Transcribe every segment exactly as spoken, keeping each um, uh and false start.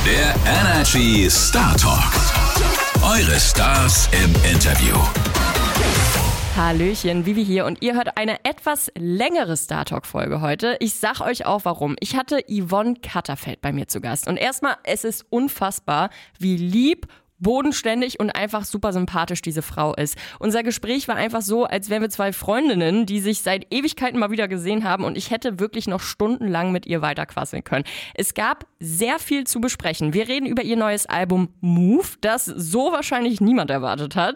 Der Energy Star Talk. Eure Stars im Interview. Hallöchen, Vivi hier und ihr hört eine etwas längere Star Talk-Folge heute. Ich sag euch auch warum. Ich hatte Yvonne Katterfeld bei mir zu Gast. Und erstmal, es ist unfassbar, wie lieb, bodenständig und einfach super sympathisch diese Frau ist. Unser Gespräch war einfach so, als wären wir zwei Freundinnen, die sich seit Ewigkeiten mal wieder gesehen haben und ich hätte wirklich noch stundenlang mit ihr weiterquasseln können. Es gab sehr viel zu besprechen. Wir reden über ihr neues Album Move, das so wahrscheinlich niemand erwartet hat.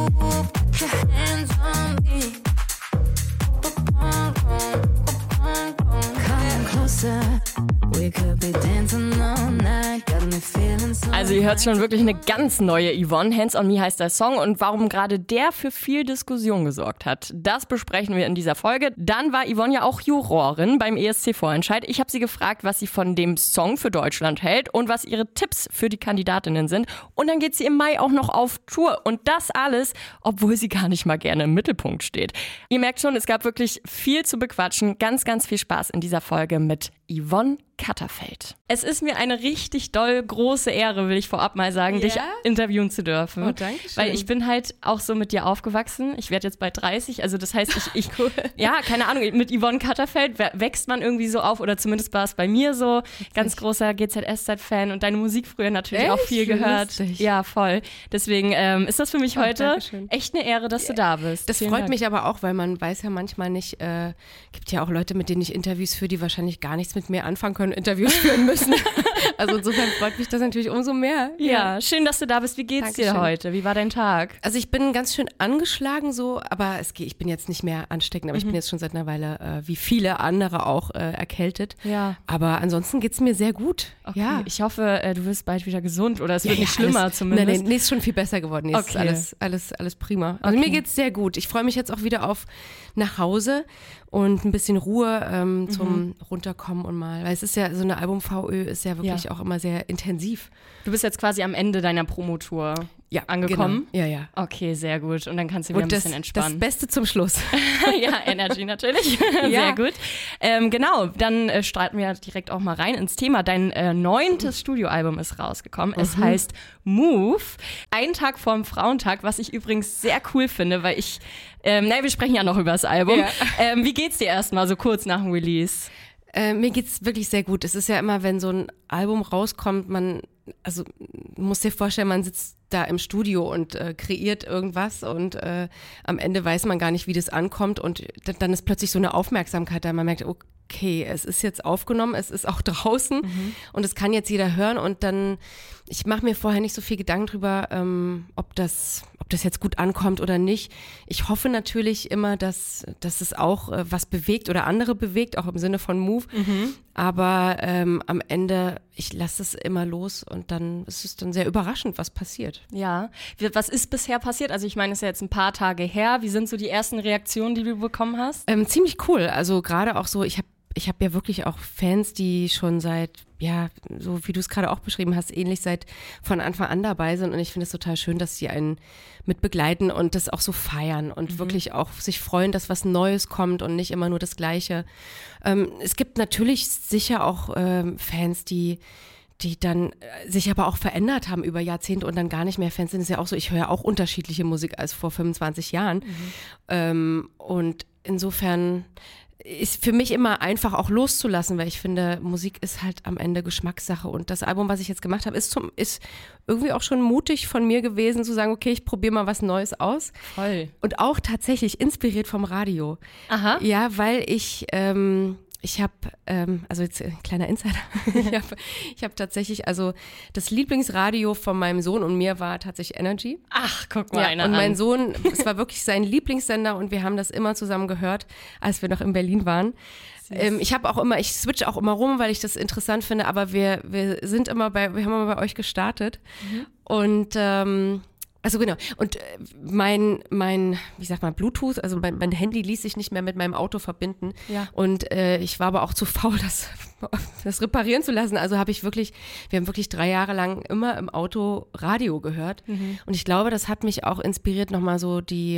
Also ihr hört schon wirklich eine ganz neue Yvonne. Hands on Me heißt der Song und warum gerade der für viel Diskussion gesorgt hat, das besprechen wir in dieser Folge. Dann war Yvonne ja auch Jurorin beim E S C-Vorentscheid. Ich habe sie gefragt, was sie von dem Song für Deutschland hält und was ihre Tipps für die Kandidatinnen sind. Und dann geht sie im Mai auch noch auf Tour und das alles, obwohl sie gar nicht mal gerne im Mittelpunkt steht. Ihr merkt schon, es gab wirklich viel zu bequatschen. Ganz, ganz viel Spaß in dieser Folge mit Yvonne Katterfeld. Es ist mir eine richtig doll große Ehre, will ich vorab mal sagen, ja? dich interviewen zu dürfen. Oh, danke schön. Weil ich bin halt auch so mit dir aufgewachsen. Ich werde jetzt bald dreißig, also das heißt, ich, ich cool. ja, keine Ahnung, mit Yvonne Katterfeld wächst man irgendwie so auf oder zumindest war es bei mir so. Ganz großer G Z S Z-Fan und deine Musik früher natürlich echt? auch viel gehört. Lustig. Ja, voll. Deswegen ähm, ist das für mich oh, heute echt eine Ehre, dass du da bist. Das Vielen freut Dank. mich aber auch, weil man weiß ja manchmal nicht, äh, gibt ja auch Leute, mit denen ich Interviews führe, die wahrscheinlich gar nichts mit mir anfangen können, Interviews führen müssen. Also insofern freut mich das natürlich umso mehr. Ja, ja. Schön, dass du da bist. Wie geht's Dankeschön. dir heute? Wie war dein Tag? Also ich bin ganz schön angeschlagen so, aber es geht, ich bin jetzt nicht mehr ansteckend, aber mhm. ich bin jetzt schon seit einer Weile, äh, wie viele andere auch, äh, erkältet. Ja. Aber ansonsten geht's mir sehr gut. Okay. Ja. Ich hoffe, äh, du wirst bald wieder gesund oder es ja, wird nicht ja, schlimmer alles, zumindest. Nein, nein, nee, ist schon viel besser geworden. Nee, okay. Ist alles, alles, alles prima. Also okay. mir geht's sehr gut. Ich freue mich jetzt auch wieder auf nach Hause und ein bisschen Ruhe ähm, zum mhm. Runterkommen und mal, weil es ist ja, so eine Album-V Ö ist ja wirklich ja. auch immer sehr intensiv. Du bist jetzt quasi am Ende deiner Promotour ja, angekommen? Genau. Ja, ja. Okay, sehr gut. Und dann kannst du wieder und ein das, bisschen entspannen. Das Beste zum Schluss. Ja, Energy natürlich. Ja. Sehr gut. Ähm, genau, dann äh, starten wir direkt auch mal rein ins Thema. Dein äh, neuntes Studioalbum ist rausgekommen. Mhm. Es heißt Move. Ein Tag vorm Frauentag, was ich übrigens sehr cool finde, weil ich, ähm, naja, wir sprechen ja noch über das Album. Ja. Ähm, wie geht's dir erstmal so kurz nach dem Release? Äh, mir geht's wirklich sehr gut. Es ist ja immer, wenn so ein Album rauskommt, man, also muss dir vorstellen, man sitzt da im Studio und äh, kreiert irgendwas und äh, am Ende weiß man gar nicht, wie das ankommt und d- dann ist plötzlich so eine Aufmerksamkeit da. Man merkt, okay, es ist jetzt aufgenommen, es ist auch draußen mhm. und es kann jetzt jeder hören und dann, ich mache mir vorher nicht so viel Gedanken drüber, ähm, ob das, ob das jetzt gut ankommt oder nicht. Ich hoffe natürlich immer, dass, dass es auch äh, was bewegt oder andere bewegt, auch im Sinne von Move, mhm. aber ähm, am Ende, ich lasse es immer los und dann ist es dann sehr überraschend, was passiert. Ja, was ist bisher passiert? Also ich meine, es ist ja jetzt ein paar Tage her. Wie sind so die ersten Reaktionen, die du bekommen hast? Ähm, ziemlich cool. Also gerade auch so, ich habe ich hab ja wirklich auch Fans, die schon seit, ja, so wie du es gerade auch beschrieben hast, ähnlich seit von Anfang an dabei sind und ich finde es total schön, dass sie einen mit begleiten und das auch so feiern und mhm. wirklich auch sich freuen, dass was Neues kommt und nicht immer nur das Gleiche. Ähm, es gibt natürlich sicher auch ähm, Fans, die die dann sich aber auch verändert haben über Jahrzehnte und dann gar nicht mehr Fans sind. Das ist ja auch so, ich höre ja auch unterschiedliche Musik als vor fünfundzwanzig Jahren. Mhm. Ähm, und insofern ist für mich immer einfach auch loszulassen, weil ich finde, Musik ist halt am Ende Geschmackssache und das Album, was ich jetzt gemacht habe, ist, zum, ist irgendwie auch schon mutig von mir gewesen, zu sagen, okay, ich probiere mal was Neues aus. Voll. Und auch tatsächlich inspiriert vom Radio. Aha. Ja, weil ich... Ähm, Ich habe, ähm, also jetzt ein kleiner Insider, ich habe ich hab tatsächlich, also das Lieblingsradio von meinem Sohn und mir war tatsächlich Energy. Ach, guck mal ja, einer und mein an. Sohn, es war wirklich sein Lieblingssender und wir haben das immer zusammen gehört, als wir noch in Berlin waren. Ähm, ich habe auch immer, ich switch auch immer rum, weil ich das interessant finde, aber wir, wir sind immer bei, wir haben immer bei euch gestartet mhm. und ähm, also genau. Und mein, mein, wie sagt man, Bluetooth, also mein, mein Handy ließ sich nicht mehr mit meinem Auto verbinden. Ja. Und äh, ich war aber auch zu faul, das, das reparieren zu lassen. Also habe ich wirklich, wir haben wirklich drei Jahre lang immer im Auto Radio gehört. Mhm. Und ich glaube, das hat mich auch inspiriert, nochmal so die,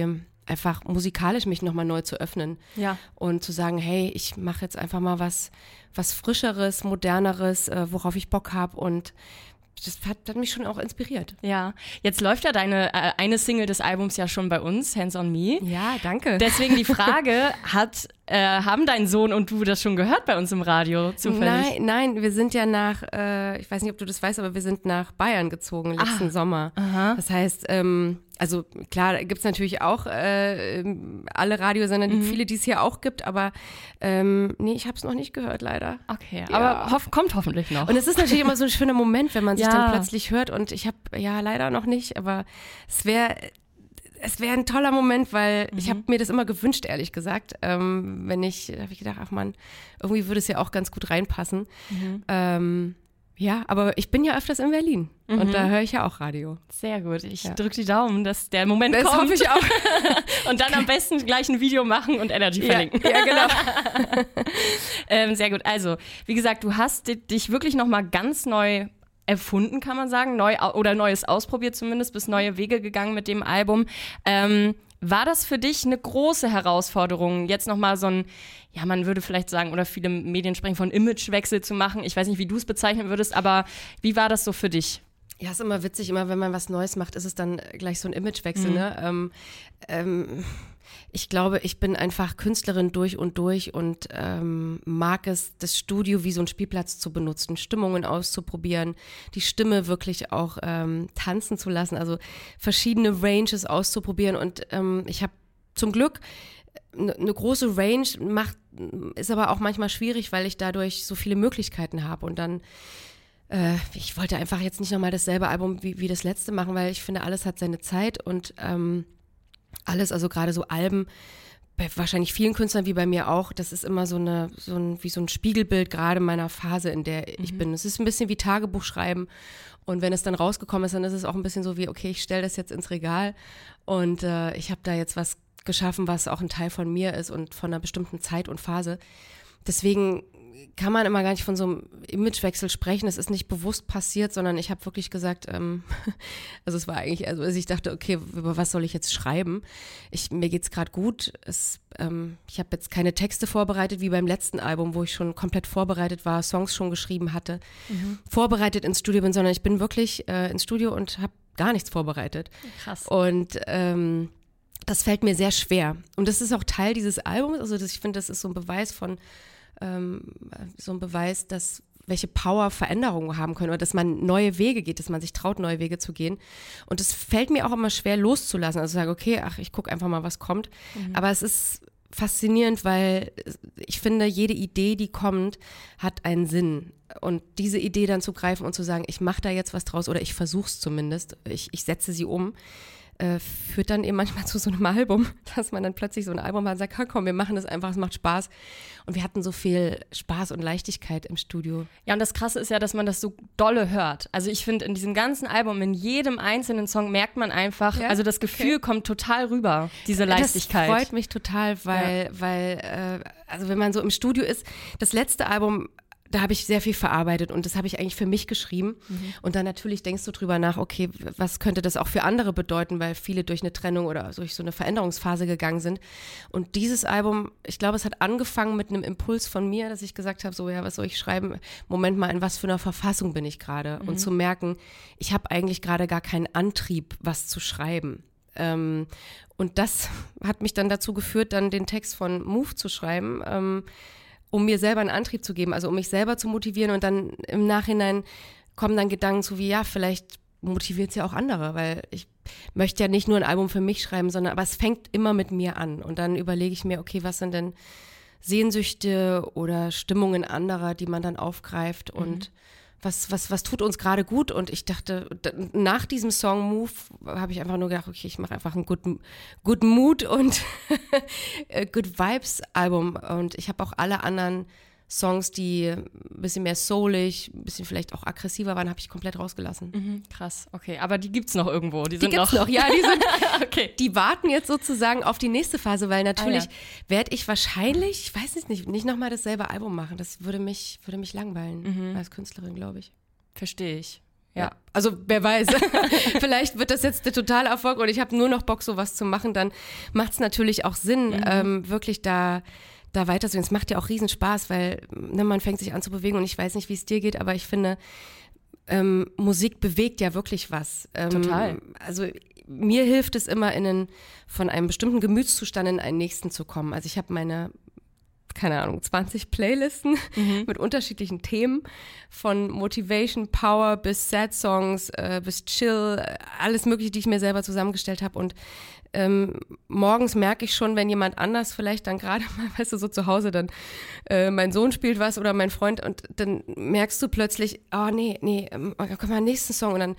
einfach musikalisch mich nochmal neu zu öffnen. Ja. Und zu sagen, hey, ich mache jetzt einfach mal was, was Frischeres, Moderneres, äh, worauf ich Bock habe und das hat, hat mich schon auch inspiriert. Ja, jetzt läuft ja deine äh, eine Single des Albums ja schon bei uns, Hands on Me. Ja, danke. Deswegen die Frage, hat, äh, haben dein Sohn und du das schon gehört bei uns im Radio zufällig? Nein, nein, wir sind ja nach, äh, ich weiß nicht, ob du das weißt, aber wir sind nach Bayern gezogen letzten ah, Sommer. Aha. Das heißt, ähm, also klar, da gibt es natürlich auch äh, alle Radiosender, die, mhm. viele, die es hier auch gibt, aber ähm, nee, ich habe es noch nicht gehört, leider. Okay, ja. aber hoff, kommt hoffentlich noch. Und es ist natürlich immer so ein schöner Moment, wenn man sich ja. dann plötzlich hört und ich habe, ja, leider noch nicht, aber es wäre... Es wäre ein toller Moment, weil mhm. ich habe mir das immer gewünscht, ehrlich gesagt. Ähm, wenn ich, da habe ich gedacht, ach man, irgendwie würde es ja auch ganz gut reinpassen. Mhm. Ähm, ja, aber ich bin ja öfters in Berlin mhm. und da höre ich ja auch Radio. Sehr gut, ich ja. drücke die Daumen, dass der Moment das kommt. Das hoffe ich auch. Und dann am besten gleich ein Video machen und Energy ja, verlinken. Ja, genau. ähm, sehr gut, also wie gesagt, du hast dich wirklich nochmal ganz neu erfunden, kann man sagen, neu oder Neues ausprobiert zumindest, bist neue Wege gegangen mit dem Album. Ähm, war das für dich eine große Herausforderung, jetzt nochmal so ein, ja, man würde vielleicht sagen, oder viele Medien sprechen von Imagewechsel zu machen. Ich weiß nicht, wie du es bezeichnen würdest, aber wie war das so für dich? Ja, ist immer witzig, immer wenn man was Neues macht, ist es dann gleich so ein Imagewechsel, mhm. ne? Ähm, ähm, ich glaube, ich bin einfach Künstlerin durch und durch und ähm, mag es, das Studio wie so einen Spielplatz zu benutzen, Stimmungen auszuprobieren, die Stimme wirklich auch ähm, tanzen zu lassen, also verschiedene Ranges auszuprobieren und ähm, ich habe zum Glück eine ne große Range, macht, ist aber auch manchmal schwierig, weil ich dadurch so viele Möglichkeiten habe und dann äh, ich wollte einfach jetzt nicht nochmal dasselbe Album wie, wie das letzte machen, weil ich finde, alles hat seine Zeit und ähm, alles, also gerade so Alben, bei wahrscheinlich vielen Künstlern wie bei mir auch, das ist immer so eine, so ein, wie so ein Spiegelbild gerade meiner Phase, in der ich mhm. bin. Es ist ein bisschen wie Tagebuch schreiben und wenn es dann rausgekommen ist, dann ist es auch ein bisschen so wie, okay, ich stelle das jetzt ins Regal und äh, ich habe da jetzt was geschaffen, was auch ein Teil von mir ist und von einer bestimmten Zeit und Phase. Deswegen kann man immer gar nicht von so einem Imagewechsel sprechen. Es ist nicht bewusst passiert, sondern ich habe wirklich gesagt, ähm, also es war eigentlich, also ich dachte, okay, über was soll ich jetzt schreiben? Ich, mir geht's gerade gut. Es, ähm, ich habe jetzt keine Texte vorbereitet, wie beim letzten Album, wo ich schon komplett vorbereitet war, Songs schon geschrieben hatte, mhm. vorbereitet ins Studio bin, sondern ich bin wirklich äh, ins Studio und habe gar nichts vorbereitet. Krass. Und ähm, das fällt mir sehr schwer. Und das ist auch Teil dieses Albums. Also das, ich finde, das ist so ein Beweis von Ähm, so ein Beweis, dass welche Power Veränderungen haben können oder dass man neue Wege geht, dass man sich traut, neue Wege zu gehen. Und es fällt mir auch immer schwer loszulassen. Also sage, okay, ach, ich gucke einfach mal, was kommt. Mhm. Aber es ist faszinierend, weil ich finde, jede Idee, die kommt, hat einen Sinn. Und diese Idee dann zu greifen und zu sagen, ich mache da jetzt was draus oder ich versuche es zumindest, ich, ich setze sie um, Äh, führt dann eben manchmal zu so einem Album, dass man dann plötzlich so ein Album hat und sagt, komm, wir machen das einfach, es macht Spaß. Und wir hatten so viel Spaß und Leichtigkeit im Studio. Ja, und das Krasse ist ja, dass man das so dolle hört. Also ich finde, in diesem ganzen Album, in jedem einzelnen Song merkt man einfach, ja? also das Gefühl okay. kommt total rüber, diese Leichtigkeit. Das freut mich total, weil, ja. weil äh, also wenn man so im Studio ist, das letzte Album, da habe ich sehr viel verarbeitet und das habe ich eigentlich für mich geschrieben. Mhm. Und dann natürlich denkst du drüber nach, okay, was könnte das auch für andere bedeuten, weil viele durch eine Trennung oder durch so eine Veränderungsphase gegangen sind. Und dieses Album, ich glaube, es hat angefangen mit einem Impuls von mir, dass ich gesagt habe, so ja, was soll ich schreiben? Moment mal, in was für einer Verfassung bin ich gerade? Mhm. Und zu merken, ich habe eigentlich gerade gar keinen Antrieb, was zu schreiben. Ähm, und das hat mich dann dazu geführt, dann den Text von Move zu schreiben, ähm, um mir selber einen Antrieb zu geben, also um mich selber zu motivieren und dann im Nachhinein kommen dann Gedanken zu wie, ja, vielleicht motiviert es ja auch andere, weil ich möchte ja nicht nur ein Album für mich schreiben, sondern aber es fängt immer mit mir an und dann überlege ich mir, okay, was sind denn Sehnsüchte oder Stimmungen anderer, die man dann aufgreift und mhm. was, was, was tut uns gerade gut und ich dachte, nach diesem Song Move habe ich einfach nur gedacht, okay, ich mache einfach ein Good, good Mood und Good Vibes Album und ich habe auch alle anderen Songs, die ein bisschen mehr soulig, ein bisschen vielleicht auch aggressiver waren, habe ich komplett rausgelassen. Mhm, krass, okay, aber die gibt's noch irgendwo? Die, die sind gibt's noch, noch, ja, die sind, okay. Die warten jetzt sozusagen auf die nächste Phase, weil natürlich ah, ja. werde ich wahrscheinlich, ich weiß es nicht, nicht nochmal dasselbe Album machen. Das würde mich, würde mich langweilen mhm. als Künstlerin, glaube ich. Verstehe ich. Ja. Also wer weiß, vielleicht wird das jetzt der totale Erfolg und ich habe nur noch Bock, sowas zu machen, dann macht es natürlich auch Sinn, mhm. ähm, wirklich da, da weiterzugehen. Es macht ja auch riesen Spaß, weil ne, man fängt sich an zu bewegen und ich weiß nicht, wie es dir geht, aber ich finde, ähm, Musik bewegt ja wirklich was. Ähm, Total. Also mir hilft es immer, in einen, von einem bestimmten Gemütszustand in einen nächsten zu kommen. Also ich habe meine keine Ahnung, zwanzig Playlisten mhm. mit unterschiedlichen Themen, von Motivation, Power bis Sad Songs, äh, bis Chill, alles mögliche, die ich mir selber zusammengestellt habe. Und ähm, morgens merke ich schon, wenn jemand anders vielleicht dann gerade mal, weißt du, so zu Hause dann äh, mein Sohn spielt was oder mein Freund und dann merkst du plötzlich, oh nee, nee, ähm, komm mal, nächsten Song und dann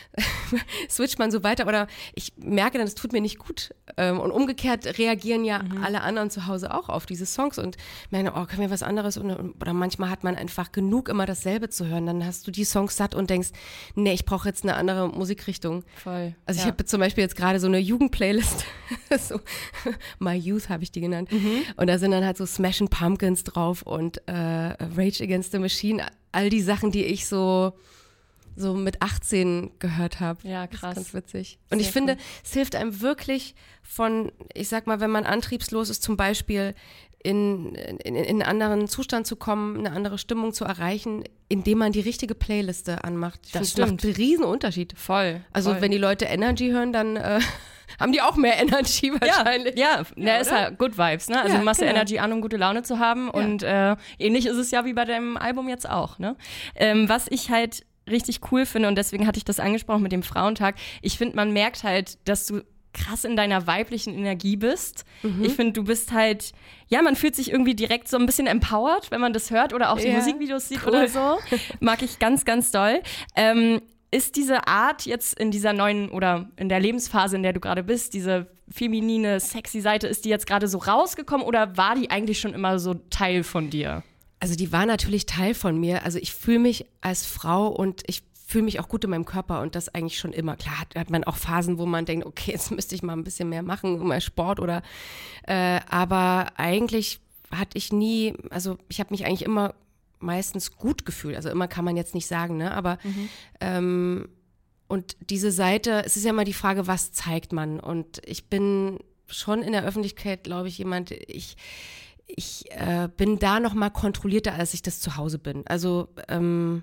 switcht man so weiter oder ich merke dann, es tut mir nicht gut. Ähm, und umgekehrt reagieren ja mhm. alle anderen zu Hause auch auf diese Songs und merken, oh, können wir was anderes? Und, oder manchmal hat man einfach genug, immer dasselbe zu hören. Dann hast du die Songs satt und denkst, nee, ich brauche jetzt eine andere Musikrichtung. Voll. Also ja. ich habe zum Beispiel jetzt gerade so eine Jugendplaylist, so My Youth habe ich die genannt. Mhm. Und da sind dann halt so Smashing Pumpkins drauf und äh, Rage Against the Machine, all die Sachen, die ich so so mit achtzehn gehört habe. Ja, krass. Das ist ganz witzig. Und Sehr ich finde, cool. es hilft einem wirklich von, ich sag mal, wenn man antriebslos ist, zum Beispiel in, in, in einen anderen Zustand zu kommen, eine andere Stimmung zu erreichen, indem man die richtige Playliste anmacht. Ich das finde, macht einen riesen Unterschied. Voll. Also voll. Wenn die Leute Energy hören, dann äh, haben die auch mehr Energy wahrscheinlich. Ja, ja, ja ist halt Good Vibes, ne? Also ja, du machst genau. ja Energy an, um gute Laune zu haben ja. und äh, ähnlich ist es ja wie bei deinem Album jetzt auch, ne? Ähm, was ich halt richtig cool finde und deswegen hatte ich das angesprochen mit dem Frauentag. Ich finde, man merkt halt, dass du krass in deiner weiblichen Energie bist. Mhm. Ich finde, du bist halt, ja, man fühlt sich irgendwie direkt so ein bisschen empowered, wenn man das hört oder auch die ja. Musikvideos sieht cool. oder so. Mag ich ganz, ganz doll. Ähm, ist diese Art jetzt in dieser neuen oder in der Lebensphase, in der du gerade bist, diese feminine, sexy Seite, ist die jetzt gerade so rausgekommen oder war die eigentlich schon immer so Teil von dir? Also die war natürlich Teil von mir. Also ich fühle mich als Frau und ich fühle mich auch gut in meinem Körper und das eigentlich schon immer. Klar hat, hat man auch Phasen, wo man denkt, okay, jetzt müsste ich mal ein bisschen mehr machen, mal Sport oder äh, aber eigentlich hatte ich nie, also ich habe mich eigentlich immer meistens gut gefühlt. Also immer kann man jetzt nicht sagen, ne? Aber mhm. ähm, und diese Seite, es ist ja immer die Frage, was zeigt man? Und ich bin schon in der Öffentlichkeit, glaube ich, jemand, ich Ich äh, bin da noch mal kontrollierter, als ich das zu Hause bin. Also ähm,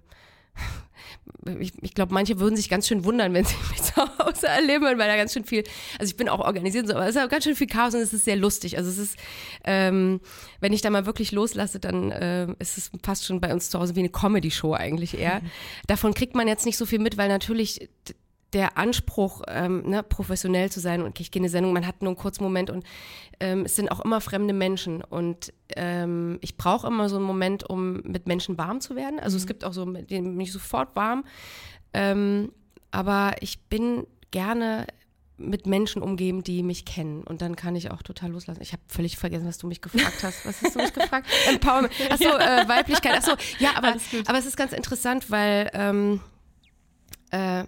ich, ich glaube, manche würden sich ganz schön wundern, wenn sie mich zu Hause erleben, weil da ganz schön viel, also ich bin auch organisiert, so, aber es ist auch ganz schön viel Chaos und es ist sehr lustig. Also es ist, ähm, wenn ich da mal wirklich loslasse, dann äh, ist es fast schon bei uns zu Hause wie eine Comedy-Show eigentlich eher. Mhm. Davon kriegt man jetzt nicht so viel mit, weil natürlich der Anspruch, ähm, ne, professionell zu sein und ich gehe in eine Sendung, man hat nur einen kurzen Moment und ähm, es sind auch immer fremde Menschen und ähm, ich brauche immer so einen Moment, um mit Menschen warm zu werden. Also mhm. es gibt auch so, mit denen bin ich sofort warm, ähm, aber ich bin gerne mit Menschen umgeben, die mich kennen und dann kann ich auch total loslassen. Ich habe völlig vergessen, was du mich gefragt hast. Was hast du mich gefragt? Empowerment. Achso, äh, Weiblichkeit. Achso, ja, aber, aber es ist ganz interessant, weil ähm, äh,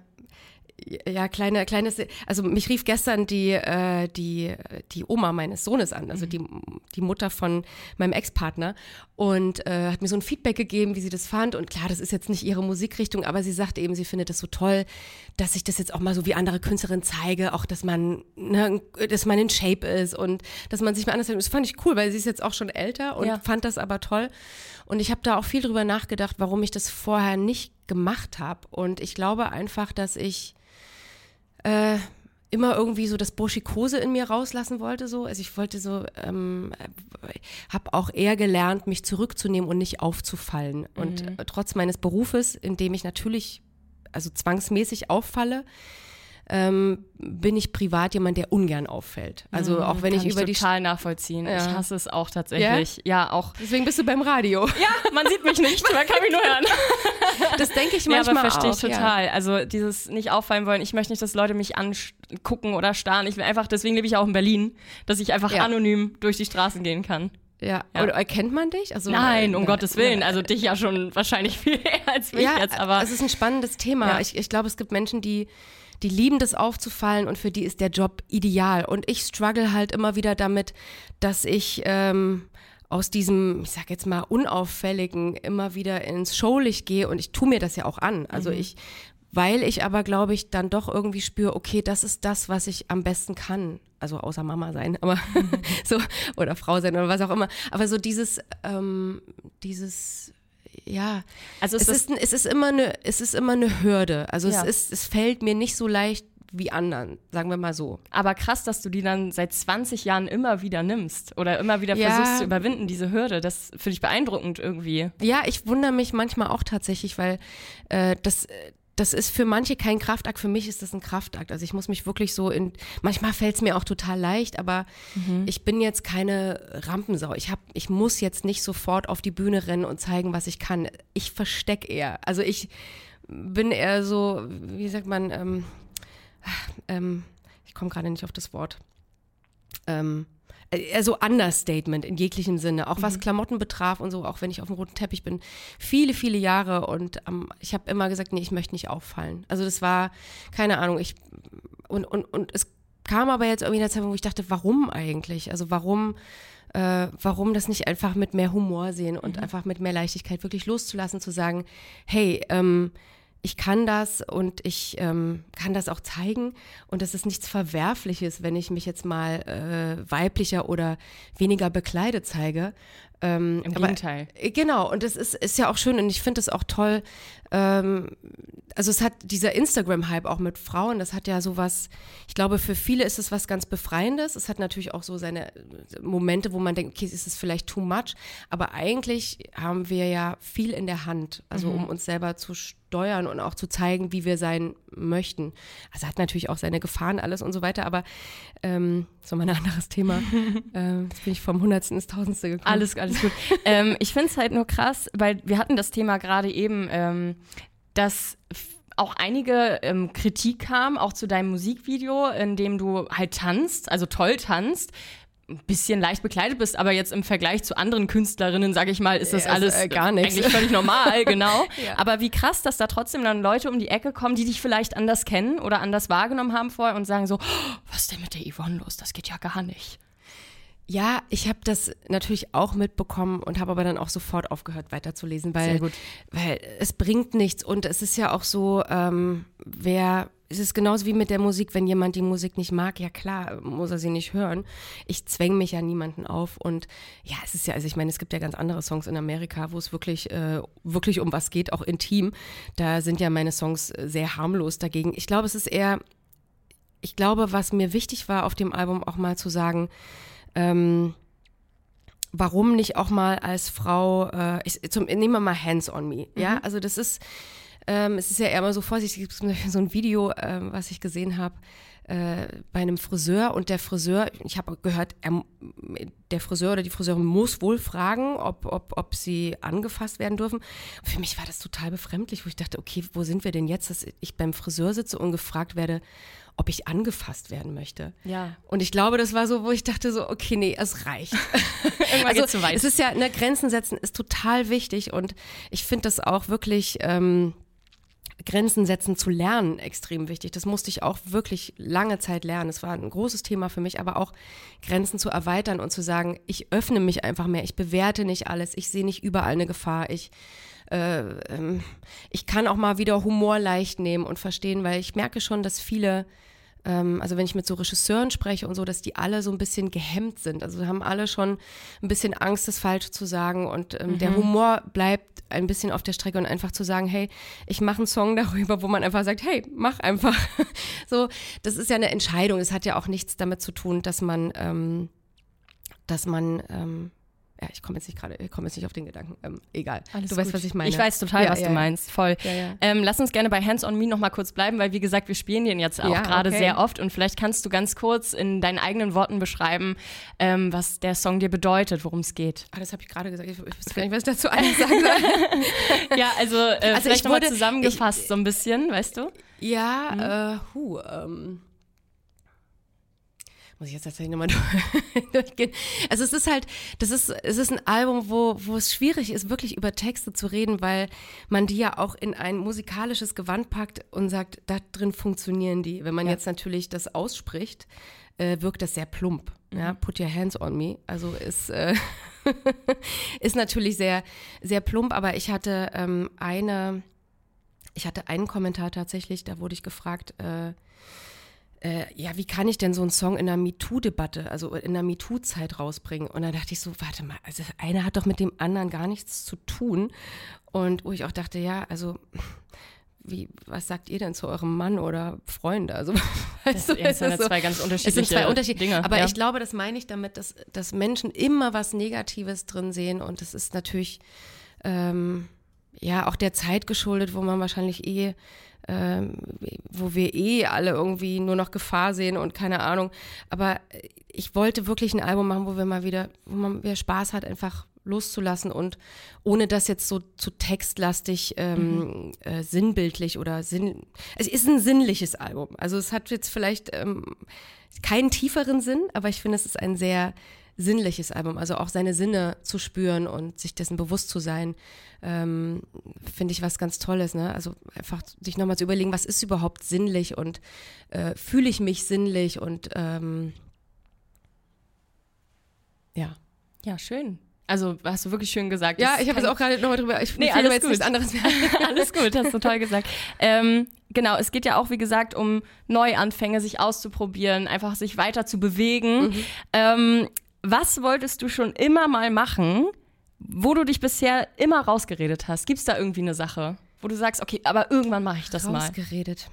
ja, kleine, kleines, also mich rief gestern die, äh, die, die Oma meines Sohnes an, also die, die Mutter von meinem Ex-Partner und äh, hat mir so ein Feedback gegeben, wie sie das fand und klar, das ist jetzt nicht ihre Musikrichtung, aber sie sagte eben, sie findet das so toll, dass ich das jetzt auch mal so wie andere Künstlerinnen zeige, auch, dass man, ne, dass man in Shape ist und dass man sich mal anders, das fand ich cool, weil sie ist jetzt auch schon älter und ja. fand das aber toll und ich habe da auch viel drüber nachgedacht, warum ich das vorher nicht gemacht habe und ich glaube einfach, dass ich Äh, immer irgendwie so das Burschikose in mir rauslassen wollte so. Also ich wollte so, ähm, habe auch eher gelernt, mich zurückzunehmen und nicht aufzufallen. Mhm. Und äh, trotz meines Berufes, in dem ich natürlich, also zwangsmäßig auffalle, ähm, bin ich privat jemand, der ungern auffällt. Also auch wenn Kann ich über ich die total nachvollziehen. Ja. Ich hasse es auch tatsächlich. Ja? ja, auch. Deswegen bist du beim Radio. Ja, man sieht mich nicht, man kann mich nur hören. Das denke ich ja, manchmal aber verstehe auch. ich total. Ja. Also dieses nicht auffallen wollen. Ich möchte nicht, dass Leute mich angucken oder starren. Ich will einfach, deswegen lebe ich auch in Berlin, dass ich einfach ja. anonym durch die Straßen gehen kann. Ja. ja. Oder erkennt man dich? Also, Nein, um äh, Gottes Willen. Also dich ja schon wahrscheinlich viel eher als mich ja, jetzt. Aber es ist ein spannendes Thema. Ja. Ich, ich glaube, es gibt Menschen, die Die lieben das aufzufallen und für die ist der Job ideal. Und ich struggle halt immer wieder damit, dass ich ähm, aus diesem, ich sag jetzt mal, unauffälligen immer wieder ins Showlicht gehe und ich tue mir das ja auch an. Also mhm. ich weil ich aber, glaube ich, dann doch irgendwie spüre, okay, das ist das, was ich am besten kann. Also außer Mama sein, aber so, oder Frau sein oder was auch immer. Aber so dieses, ähm, dieses, ja, also es, es, ist, es, ist immer eine, es ist immer eine Hürde. Also ja. es, ist, es fällt mir nicht so leicht wie anderen, sagen wir mal so. Aber krass, dass du die dann seit zwanzig Jahren immer wieder nimmst oder immer wieder ja. versuchst zu überwinden, diese Hürde. Das finde ich beeindruckend irgendwie. Ja, ich wundere mich manchmal auch tatsächlich, weil äh, das... Das ist für manche kein Kraftakt, für mich ist das ein Kraftakt. Also ich muss mich wirklich so in, manchmal fällt es mir auch total leicht, aber mhm. ich bin jetzt keine Rampensau. Ich hab, ich muss jetzt nicht sofort auf die Bühne rennen und zeigen, was ich kann. Ich verstecke eher. Also ich bin eher so, wie sagt man, ähm, ähm, ich komme gerade nicht auf das Wort, ähm, also Understatement in jeglichem Sinne, auch was mhm. Klamotten betraf und so, auch wenn ich auf dem roten Teppich bin, viele, viele Jahre und ähm, ich habe immer gesagt, nee, ich möchte nicht auffallen. Also das war, keine Ahnung, ich und, und, und es kam aber jetzt irgendwie in der Zeit, wo ich dachte, warum eigentlich? Also warum, äh, warum das nicht einfach mit mehr Humor sehen und mhm. einfach mit mehr Leichtigkeit wirklich loszulassen, zu sagen, hey, ähm, ich kann das und ich ähm, kann das auch zeigen und das ist nichts Verwerfliches, wenn ich mich jetzt mal äh, weiblicher oder weniger bekleidet zeige. Ähm, Im aber, Gegenteil. Äh, genau, und das ist, ist ja auch schön und ich finde es auch toll, ähm, also es hat dieser Instagram-Hype auch mit Frauen, das hat ja sowas, ich glaube für viele ist es was ganz Befreiendes, es hat natürlich auch so seine Momente, wo man denkt, okay, ist es vielleicht too much, aber eigentlich haben wir ja viel in der Hand, also mhm. um uns selber zu steuern und auch zu zeigen, wie wir sein möchten. Also hat natürlich auch seine Gefahren alles und so weiter, aber ähm, so mal ein anderes Thema. ähm, jetzt bin ich vom Hundertsten ins Tausendste gekommen. Alles, alles gut. ähm, ich finde es halt nur krass, weil wir hatten das Thema gerade eben, ähm, dass auch einige ähm, Kritik kam, auch zu deinem Musikvideo, in dem du halt tanzt, also toll tanzt, ein bisschen leicht bekleidet bist, aber jetzt im Vergleich zu anderen Künstlerinnen, sage ich mal, ist das ja, alles äh, gar nichts. Eigentlich völlig normal, genau. Ja. Aber wie krass, dass da trotzdem dann Leute um die Ecke kommen, die dich vielleicht anders kennen oder anders wahrgenommen haben vorher und sagen so, oh, was ist denn mit der Yvonne los? Das geht ja gar nicht. Ja, ich habe das natürlich auch mitbekommen und habe aber dann auch sofort aufgehört weiterzulesen, weil, Sehr gut. weil es bringt nichts und es ist ja auch so, ähm, wer, es ist genauso wie mit der Musik, wenn jemand die Musik nicht mag, ja klar, muss er sie nicht hören. Ich zwänge mich ja niemanden auf und ja, es ist ja, also ich meine, es gibt ja ganz andere Songs in Amerika, wo es wirklich, äh, wirklich um was geht, auch intim. Da sind ja meine Songs sehr harmlos dagegen. Ich glaube, es ist eher, ich glaube, was mir wichtig war auf dem Album auch mal zu sagen, Ähm, warum nicht auch mal als Frau, äh, ich, zum, nehmen wir mal Hands on Me, mhm. ja, also das ist, ähm, es ist ja eher mal so vorsichtig, es gibt so ein Video, äh, was ich gesehen habe, äh, bei einem Friseur und der Friseur, ich habe gehört, er, der Friseur oder die Friseurin muss wohl fragen, ob, ob, ob sie angefasst werden dürfen. Und für mich war das total befremdlich, wo ich dachte, okay, wo sind wir denn jetzt, dass ich beim Friseur sitze und gefragt werde, ob ich angefasst werden möchte. Ja. Und ich glaube, das war so, wo ich dachte so, okay, nee, es reicht. Irgendwann also, geht's zu weit. Es ist ja, ne, Grenzen setzen ist total wichtig und ich finde das auch wirklich, ähm, Grenzen setzen zu lernen extrem wichtig. Das musste ich auch wirklich lange Zeit lernen. Es war ein großes Thema für mich, aber auch Grenzen zu erweitern und zu sagen, ich öffne mich einfach mehr, ich bewerte nicht alles, ich sehe nicht überall eine Gefahr, ich äh, ähm, ich kann auch mal wieder Humor leicht nehmen und verstehen, weil ich merke schon, dass viele, ähm, also wenn ich mit so Regisseuren spreche und so, dass die alle so ein bisschen gehemmt sind. Also haben alle schon ein bisschen Angst, das Falsche zu sagen und ähm, mhm. der Humor bleibt ein bisschen auf der Strecke und einfach zu sagen, hey, ich mache einen Song darüber, wo man einfach sagt, hey, mach einfach. So, das ist ja eine Entscheidung. Es hat ja auch nichts damit zu tun, dass man, ähm, dass man ähm, ja, ich komme jetzt nicht gerade, ich komme jetzt nicht auf den Gedanken. Ähm, egal. Alles du gut. weißt, was ich meine. Ich weiß total, ja, was ja, du meinst. Voll. Ja, ja. Ähm, lass uns gerne bei Hands on Me noch mal kurz bleiben, weil wie gesagt, wir spielen den jetzt auch ja, gerade okay. sehr oft und vielleicht kannst du ganz kurz in deinen eigenen Worten beschreiben, ähm, was der Song dir bedeutet, worum es geht. Ah, das habe ich gerade gesagt. Ich, ich weiß gar nicht, was ich dazu alles sagen soll. Ja, also, äh, also vielleicht nochmal zusammengefasst ich, so ein bisschen, weißt du? Ja, mhm. äh, hu, ähm. Muss ich jetzt tatsächlich nochmal durchgehen. Also es ist halt, das ist, es ist ein Album, wo, wo es schwierig ist, wirklich über Texte zu reden, weil man die ja auch in ein musikalisches Gewand packt und sagt, da drin funktionieren die. Wenn man ja. jetzt natürlich das ausspricht, äh, wirkt das sehr plump. Mhm. Ja, put your hands on me. Also ist, äh, ist natürlich sehr, sehr plump, aber ich hatte ähm, eine ich hatte einen Kommentar tatsächlich, da wurde ich gefragt, äh, äh, ja, wie kann ich denn so einen Song in der MeToo-Debatte, also in der MeToo-Zeit rausbringen? Und dann dachte ich so, warte mal, also das eine hat doch mit dem anderen gar nichts zu tun. Und wo ich auch dachte, ja, also wie, was sagt ihr denn zu eurem Mann oder Freunde? Also, das, du, das sind ja so, zwei ganz unterschiedliche es sind zwei unterschiedliche Dinge. Aber ja. ich glaube, das meine ich damit, dass, dass Menschen immer was Negatives drin sehen und das ist natürlich ähm, ja auch der Zeit geschuldet, wo man wahrscheinlich eh, ähm, wo wir eh alle irgendwie nur noch Gefahr sehen und keine Ahnung. Aber ich wollte wirklich ein Album machen, wo wir mal wieder, wo man wieder Spaß hat, einfach loszulassen und ohne das jetzt so zu textlastig, ähm, mhm. äh, sinnbildlich oder sinn. Es ist ein sinnliches Album. Also es hat jetzt vielleicht ähm, keinen tieferen Sinn, aber ich finde, es ist ein sehr sinnliches Album. Also auch seine Sinne zu spüren und sich dessen bewusst zu sein, ähm, finde ich was ganz Tolles. Ne? Also einfach sich nochmal zu überlegen, was ist überhaupt sinnlich und äh, fühle ich mich sinnlich und ähm, ja. Ja, schön. Also hast du wirklich schön gesagt. Ja, ich habe jetzt auch gerade nochmal drüber, ich nee, alles alles jetzt gut. nichts anderes mehr. Alles gut, hast du toll gesagt. Ähm, genau, es geht ja auch, wie gesagt, um Neuanfänge, sich auszuprobieren, einfach sich weiter zu bewegen. Mhm. Ähm, was wolltest du schon immer mal machen, wo du dich bisher immer rausgeredet hast? Gibt es da irgendwie eine Sache, wo du sagst, okay, aber irgendwann mache ich das mal? Rausgeredet.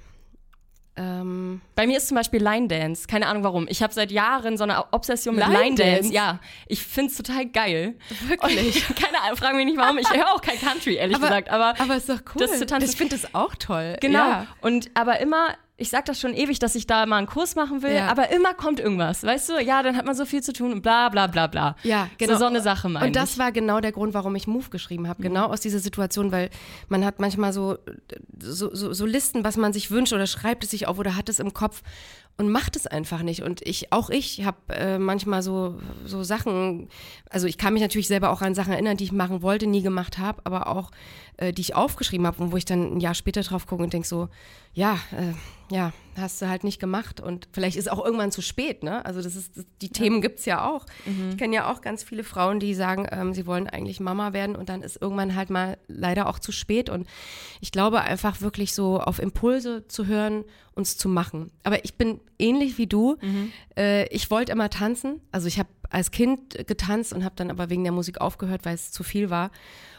Ähm, Bei mir ist zum Beispiel Line Dance. Keine Ahnung warum. Ich habe seit Jahren so eine Obsession mit Line Line Dance. Dance? Ja, ich finde es total geil. Wirklich? Und, keine Ahnung, frag mich nicht warum. Ich höre auch kein Country, ehrlich aber, gesagt. Aber, aber ist doch cool. Das zu tanzen. Ich finde das auch toll. Genau. Ja. Und aber immer, ich sag das schon ewig, dass ich da mal einen Kurs machen will, ja. aber immer kommt irgendwas. Weißt du, ja, dann hat man so viel zu tun und bla bla bla bla. Ja, genau. So, so eine Sache meine Und das ich. war genau der Grund, warum ich Move geschrieben habe. Mhm. Genau aus dieser Situation, weil man hat manchmal so, so, so, so Listen, was man sich wünscht oder schreibt es sich auf oder hat es im Kopf und macht es einfach nicht. Und ich, auch ich habe äh, manchmal so, so Sachen, also ich kann mich natürlich selber auch an Sachen erinnern, die ich machen wollte, nie gemacht habe, aber auch äh, die ich aufgeschrieben habe und wo ich dann ein Jahr später drauf gucke und denke so, ja, äh, ja, hast du halt nicht gemacht und vielleicht ist auch irgendwann zu spät, ne? Also das ist, das, die ja. Themen gibt's ja auch. Mhm. Ich kenne ja auch ganz viele Frauen, die sagen, ähm, sie wollen eigentlich Mama werden und dann ist irgendwann halt mal leider auch zu spät und ich glaube einfach wirklich so auf Impulse zu hören, uns zu machen. Aber ich bin ähnlich wie du. Mhm. Äh, ich wollte immer tanzen, also ich habe als Kind getanzt und habe dann aber wegen der Musik aufgehört, weil es zu viel war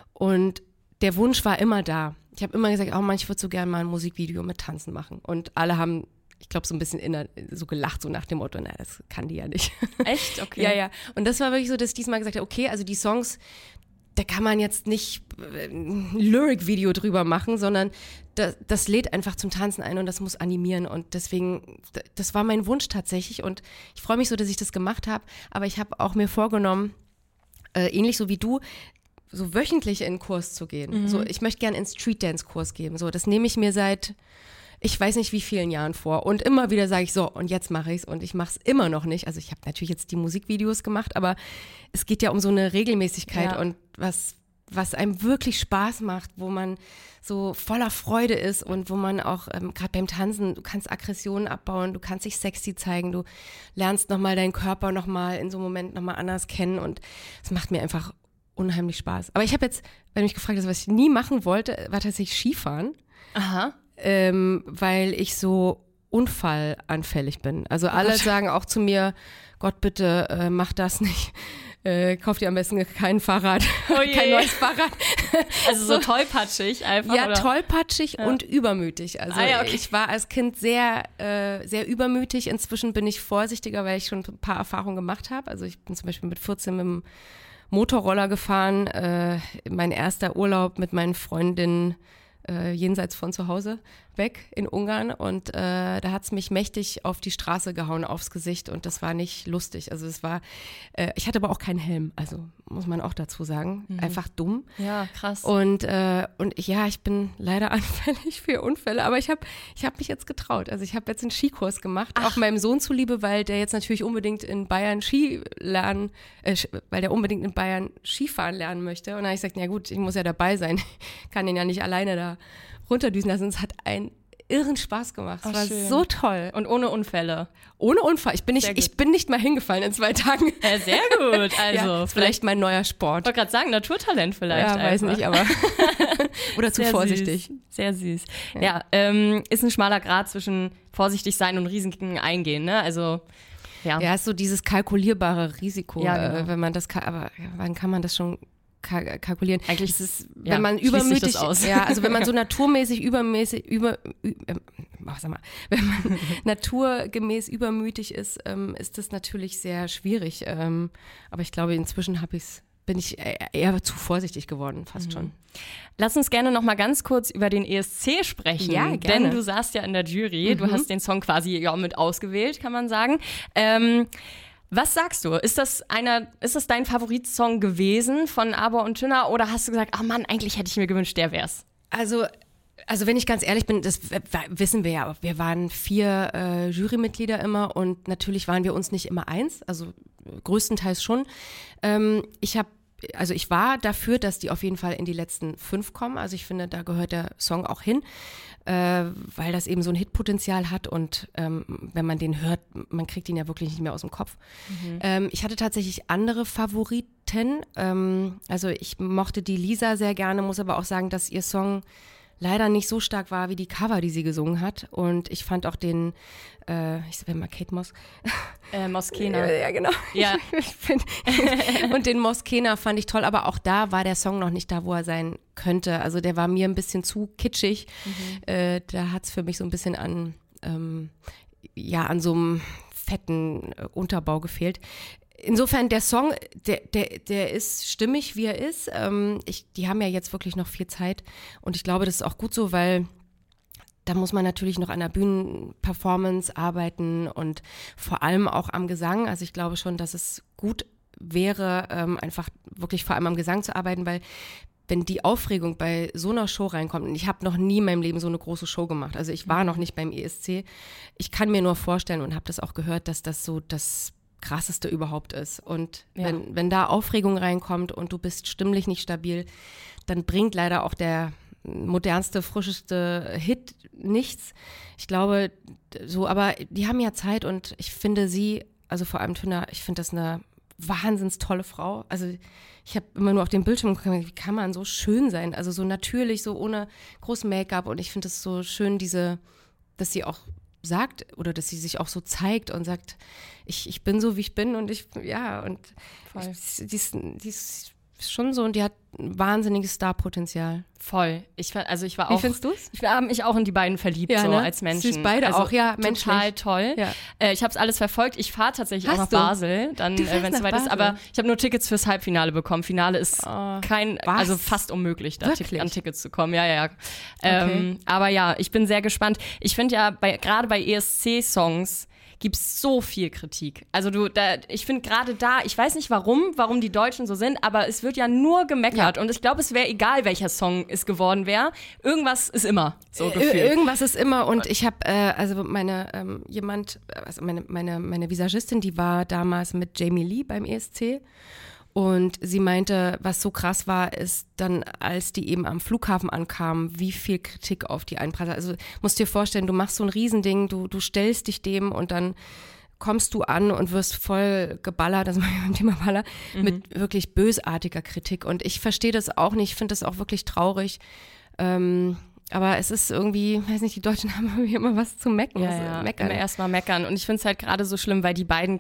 und der Wunsch war immer da. Ich habe immer gesagt, oh Mann, ich würde so gerne mal ein Musikvideo mit Tanzen machen. Und alle haben, ich glaube, so ein bisschen inner, so gelacht, so nach dem Motto, na, das kann die ja nicht. Echt? Okay. Ja, ja. Und das war wirklich so, dass ich diesmal gesagt habe, okay, also die Songs, da kann man jetzt nicht ein Lyric-Video drüber machen, sondern das, das lädt einfach zum Tanzen ein und das muss animieren. Und deswegen, das war mein Wunsch tatsächlich. Und ich freue mich so, dass ich das gemacht habe. Aber ich habe auch mir vorgenommen, äh, ähnlich so wie du, so wöchentlich in einen Kurs zu gehen. Mhm. So, ich möchte gerne einen Street-Dance-Kurs geben. So, das nehme ich mir seit, ich weiß nicht wie vielen Jahren vor. Und immer wieder sage ich so, und jetzt mache ich es. Und ich mache es immer noch nicht. Also ich habe natürlich jetzt die Musikvideos gemacht, aber es geht ja um so eine Regelmäßigkeit ja. und was, was einem wirklich Spaß macht, wo man so voller Freude ist und wo man auch, ähm, gerade beim Tanzen, du kannst Aggressionen abbauen, du kannst dich sexy zeigen, du lernst nochmal deinen Körper nochmal in so einem Moment nochmal anders kennen und es macht mir einfach unheimlich Spaß. Aber ich habe jetzt, wenn du mich gefragt hast, was ich nie machen wollte, war tatsächlich Skifahren. Aha. Ähm, weil ich so unfallanfällig bin. Also alle Gott. sagen auch zu mir, Gott bitte, äh, mach das nicht. Äh, kauf dir am besten kein Fahrrad, oh kein neues Fahrrad. Also so tollpatschig einfach, Ja, oder? tollpatschig Ja. und übermütig. Also ah, ja, okay. ich war als Kind sehr, äh, sehr übermütig. Inzwischen bin ich vorsichtiger, weil ich schon ein paar Erfahrungen gemacht habe. Also ich bin zum Beispiel mit vierzehn mit dem Motorroller gefahren, äh, mein erster Urlaub mit meinen Freundinnen äh, jenseits von zu Hause weg in Ungarn und äh, da hat's mich mächtig auf die Straße gehauen, aufs Gesicht und das war nicht lustig. Also es war, äh, ich hatte aber auch keinen Helm, also muss man auch dazu sagen, mhm. einfach dumm. Ja, krass. Und äh, und ja, ich bin leider anfällig für Unfälle, aber ich habe ich habe mich jetzt getraut. Also ich habe jetzt einen Skikurs gemacht, Ach. auch meinem Sohn zuliebe, weil der jetzt natürlich unbedingt in Bayern Ski lernen, äh, weil der unbedingt in Bayern Skifahren lernen möchte. Und dann habe ich gesagt, ja gut, ich muss ja dabei sein, kann den ja nicht alleine da runterdüsen lassen. Es hat ein irren Spaß gemacht. Es Ach, war schön. so toll. Und ohne Unfälle. Ohne Unfall. Ich bin nicht, Sehr gut. ich bin nicht mal hingefallen in zwei Tagen. Ja, sehr gut. Also, ja, vielleicht, vielleicht mein neuer Sport. ich wollte gerade sagen, Naturtalent vielleicht. Ja, weiß einfach. nicht, aber oder zu Sehr vorsichtig. Süß. Sehr süß. Ja, ja ähm, ist ein schmaler Grad zwischen vorsichtig sein und Risiken eingehen, ne? Also, ja. Ja, ist so dieses kalkulierbare Risiko, Ja, genau. äh, wenn man das kann, aber wann kann man das schon ka- kalkulieren? Eigentlich es ist, wenn ja, man schließt sich übermütig, das aus. ja, also wenn man so naturmäßig übermäßig über, ü, ähm, ach, sag mal, wenn man naturgemäß übermütig ist, ähm, ist das natürlich sehr schwierig. Ähm, aber ich glaube, inzwischen habe ich's bin ich eher zu vorsichtig geworden, fast mhm. schon. Lass uns gerne noch mal ganz kurz über den E S C sprechen. Ja, gerne. Denn du saßt ja in der Jury, Mhm. du hast den Song quasi ja mit ausgewählt, kann man sagen. Ähm, was sagst du? Ist das einer, ist das dein Favoritsong gewesen von Aber und Tünner oder hast du gesagt, ach Mann, eigentlich hätte ich mir gewünscht, der wär's? Also Also wenn ich ganz ehrlich bin, das wissen wir ja, wir waren vier äh, Jurymitglieder immer und natürlich waren wir uns nicht immer eins, also größtenteils schon. Ähm, ich habe, also ich war dafür, dass die auf jeden Fall in die letzten fünf kommen, also ich finde, da gehört der Song auch hin, äh, weil das eben so ein Hitpotenzial hat und ähm, wenn man den hört, man kriegt ihn ja wirklich nicht mehr aus dem Kopf. Mhm. Ähm, ich hatte tatsächlich andere Favoriten, ähm, also ich mochte die Lisa sehr gerne, muss aber auch sagen, dass ihr Song leider nicht so stark war wie die Cover, die sie gesungen hat. Und ich fand auch den, äh, ich sag mal Kate Moss. Äh, Moskena. Ja, genau. Ja. Ich find, und den Moskena fand ich toll, aber auch da war der Song noch nicht da, wo er sein könnte. Also der war mir ein bisschen zu kitschig. Mhm. Äh, da hat es für mich so ein bisschen an, ähm, ja, an so einem fetten äh, Unterbau gefehlt. Insofern, der Song, der, der, der ist stimmig, wie er ist. Ähm, ich, die haben ja jetzt wirklich noch viel Zeit und ich glaube, das ist auch gut so, weil da muss man natürlich noch an der Bühnenperformance arbeiten und vor allem auch am Gesang. Also ich glaube schon, dass es gut wäre, ähm, einfach wirklich vor allem am Gesang zu arbeiten, weil wenn die Aufregung bei so einer Show reinkommt, und ich habe noch nie in meinem Leben so eine große Show gemacht, also ich war noch nicht beim E S C, ich kann mir nur vorstellen und habe das auch gehört, dass das so das Krasseste überhaupt ist. Und ja. wenn, wenn da Aufregung reinkommt und du bist stimmlich nicht stabil, dann bringt leider auch der modernste, frischeste Hit nichts. Ich glaube, so, aber die haben ja Zeit und ich finde sie, also vor allem Tünner, ich finde das eine wahnsinns tolle Frau. Also ich habe immer nur auf den Bildschirm geguckt, wie kann man so schön sein? Also so natürlich, so ohne groß Make-up und ich finde es so schön, diese, dass sie auch sagt oder dass sie sich auch so zeigt und sagt, ich, ich bin so, wie ich bin und ich, ja, und ich, die, ist, die ist schon so und die hat ein wahnsinniges Starpotenzial. Voll. Ich, also ich war auch, wie findest du's? Ich habe mich auch in die beiden verliebt, ja, so ne? als Menschen. Süß, beide also auch, ja, menschlich. Total toll. Ja. Äh, ich habe es alles verfolgt. Ich fahre tatsächlich Hast auch nach du? Basel, dann, Du äh, fährst wenn es nach soweit ist. Basel? Aber ich habe nur Tickets fürs Halbfinale bekommen. Finale ist Oh, kein, was? also fast unmöglich, da Wirklich? an Tickets zu kommen. Ja, ja, ja. Ähm, Okay. Aber ja, ich bin sehr gespannt. Ich finde ja, bei, gerade bei E S C-Songs gibt es so viel Kritik. Also du, da, ich finde gerade da, ich weiß nicht warum, warum die Deutschen so sind, aber es wird ja nur gemeckert. Ja. Und ich glaube, es wäre egal, welcher Song es geworden wäre. Irgendwas ist immer so gefühlt. Ir- irgendwas ist immer und ich habe, äh, also meine, ähm, jemand, also meine, meine, meine Visagistin, die war damals mit Jamie Lee beim E S C. Und sie meinte, was so krass war, ist dann, als die eben am Flughafen ankamen, wie viel Kritik auf die einprasselt. Also musst dir vorstellen, du machst so ein Riesending, du, du stellst dich dem und dann kommst du an und wirst voll geballert, das ist mein Thema Baller, mhm. mit wirklich bösartiger Kritik. Und ich verstehe das auch nicht, ich finde das auch wirklich traurig. Ähm, aber es ist irgendwie, weiß nicht, die Deutschen haben irgendwie immer was zu mecken. Ja, ja, meckern. Immer erst mal meckern. Und ich finde es halt gerade so schlimm, weil die beiden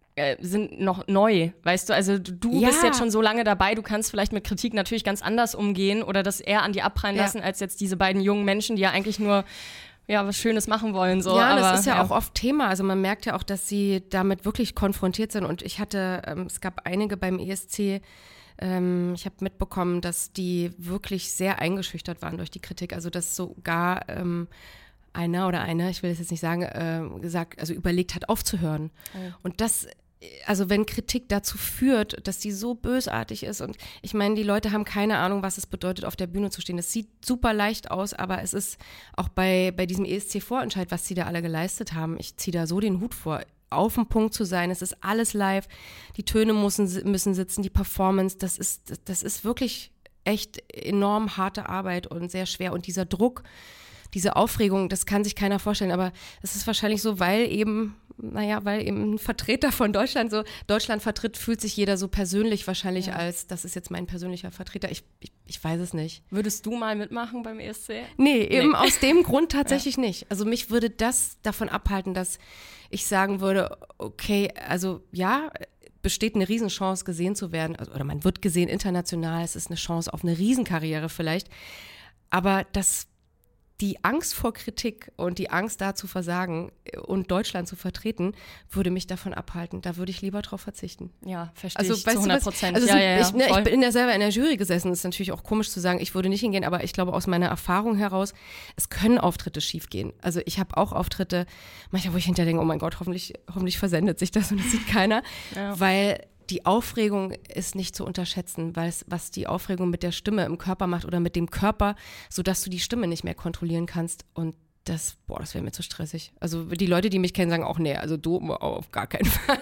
sind noch neu, weißt du, also du ja. bist jetzt schon so lange dabei, du kannst vielleicht mit Kritik natürlich ganz anders umgehen oder das eher an dir abprallen ja. lassen, als jetzt diese beiden jungen Menschen, die ja eigentlich nur ja, was Schönes machen wollen. So. Ja, aber, das ist ja, ja auch oft Thema, also man merkt ja auch, dass sie damit wirklich konfrontiert sind und ich hatte, ähm, es gab einige beim E S C, ähm, ich habe mitbekommen, dass die wirklich sehr eingeschüchtert waren durch die Kritik, also dass sogar ähm, einer oder eine, ich will das jetzt nicht sagen, äh, gesagt, also überlegt hat, aufzuhören. Oh. Und das also wenn Kritik dazu führt, dass die so bösartig ist und ich meine, die Leute haben keine Ahnung, was es bedeutet, auf der Bühne zu stehen. Das sieht super leicht aus, aber es ist auch bei, bei diesem E S C-Vorentscheid, was sie da alle geleistet haben, ich ziehe da so den Hut vor, auf dem Punkt zu sein, es ist alles live, die Töne müssen, müssen sitzen, die Performance, das ist, das ist wirklich echt enorm harte Arbeit und sehr schwer und dieser Druck, diese Aufregung, das kann sich keiner vorstellen, aber es ist wahrscheinlich so, weil eben, naja, weil eben ein Vertreter von Deutschland so Deutschland vertritt, fühlt sich jeder so persönlich wahrscheinlich ja. als, das ist jetzt mein persönlicher Vertreter. Ich, ich, ich weiß es nicht. Würdest du mal mitmachen beim E S C? Nee, eben nee. aus dem Grund tatsächlich ja. nicht. Also mich würde das davon abhalten, dass ich sagen würde, okay, also ja, besteht eine Riesenchance, gesehen zu werden, also, oder man wird gesehen international, es ist eine Chance auf eine Riesenkarriere vielleicht, aber das die Angst vor Kritik und die Angst da zu versagen und Deutschland zu vertreten, würde mich davon abhalten. Da würde ich lieber drauf verzichten. Ja, verstehe also, ich zu hundert Prozent. Also ja, ja, ja, ich, ne, ich bin ja selber in der Jury gesessen. Das ist natürlich auch komisch zu sagen, ich würde nicht hingehen, aber ich glaube aus meiner Erfahrung heraus, es können Auftritte schiefgehen. Also ich habe auch Auftritte, manchmal, wo ich hinterher denke, oh mein Gott, hoffentlich, hoffentlich versendet sich das und das sieht keiner, ja. weil die Aufregung ist nicht zu unterschätzen, weil es, was die Aufregung mit der Stimme im Körper macht oder mit dem Körper, sodass du die Stimme nicht mehr kontrollieren kannst und das, boah, das wäre mir zu stressig. Also die Leute, die mich kennen, sagen auch, nee, also du auf gar keinen Fall.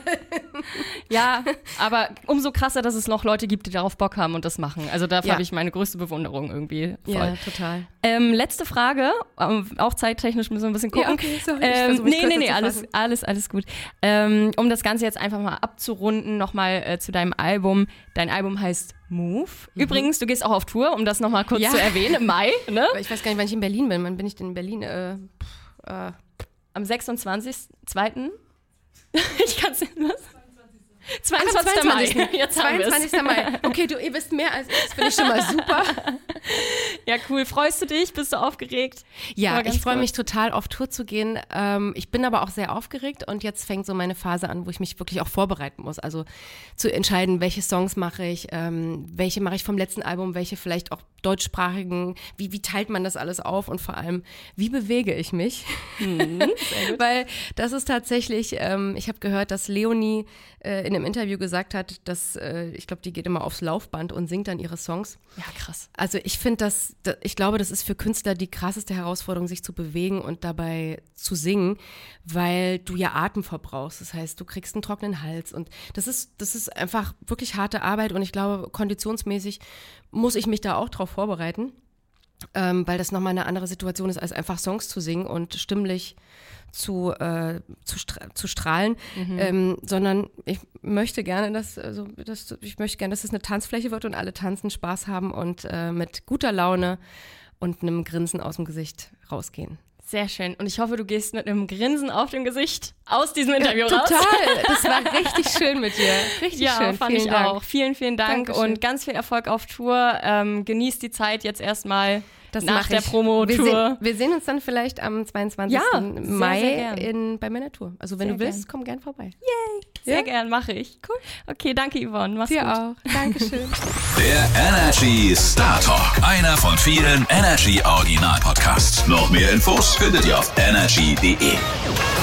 Ja, aber umso krasser, dass es noch Leute gibt, die darauf Bock haben und das machen. Also dafür ja. habe ich meine größte Bewunderung irgendwie voll. Ja, total. Ähm, letzte Frage, ähm, auch zeittechnisch müssen wir ein bisschen gucken. Ja, okay, sorry. Ähm, nee, nee, nee, alles, alles, alles gut. Ähm, um das Ganze jetzt einfach mal abzurunden, nochmal äh, zu deinem Album. Dein Album heißt Move. Mhm. Übrigens, du gehst auch auf Tour, um das nochmal kurz ja. zu erwähnen, im Mai. Ne? Ich weiß gar nicht, wann ich in Berlin bin. Wann bin ich denn in Berlin? Äh, äh. Am sechsundzwanzigsten zweiten Ich kann es nicht mehr. zweiundzwanzigsten Mai. Jetzt zweiundzwanzigsten Mai. Okay, du, ihr wisst mehr als ich. Das finde ich schon mal super. Ja, cool. Freust du dich? Bist du aufgeregt? Ja, ich freue mich total, auf Tour zu gehen. Ähm, ich bin aber auch sehr aufgeregt und jetzt fängt so meine Phase an, wo ich mich wirklich auch vorbereiten muss. Also zu entscheiden, welche Songs mache ich, ähm, welche mache ich vom letzten Album, welche vielleicht auch deutschsprachigen, wie, wie teilt man das alles auf und vor allem, wie bewege ich mich? Mhm, sehr gut. Weil das ist tatsächlich, ähm, ich habe gehört, dass Leonie äh, in einem Interview gesagt hat, dass, äh, ich glaube, die geht immer aufs Laufband und singt dann ihre Songs. Ja, krass. Also ich finde das, das, ich glaube, das ist für Künstler die krasseste Herausforderung, sich zu bewegen und dabei zu singen, weil du ja Atem verbrauchst. Das heißt, du kriegst einen trockenen Hals und das ist, das ist einfach wirklich harte Arbeit und ich glaube, konditionsmäßig muss ich mich da auch drauf vorbereiten, ähm, weil das nochmal eine andere Situation ist, als einfach Songs zu singen und stimmlich zu, äh, zu, stra- zu strahlen, mhm. ähm, sondern ich möchte gerne, dass, also, dass, ich möchte gerne, dass es eine Tanzfläche wird und alle tanzen, Spaß haben und äh, mit guter Laune und einem Grinsen aus dem Gesicht rausgehen. Sehr schön. Und ich hoffe, du gehst mit einem Grinsen auf dem Gesicht aus diesem Interview ja, raus. Total. Das war richtig schön mit dir. Richtig ja, schön. fand vielen ich Dank. auch. Vielen, vielen Dank Dankeschön. Und ganz viel Erfolg auf Tour. Ähm, genießt die Zeit jetzt erstmal das nach der Promo-Tour. Wir, se- wir sehen uns dann vielleicht am zweiundzwanzigsten Ja, Mai sehr, sehr in, bei meiner Tour. Also wenn sehr du willst, gern. komm gern vorbei. Yay. Sehr ja? gern, mache ich. Cool. Okay, danke Yvonne. Mach's Dir gut. auch. Dankeschön. Der Energy Star Talk. Einer von vielen Energy Original Podcasts. Noch mehr Infos findet ihr auf energy punkt de.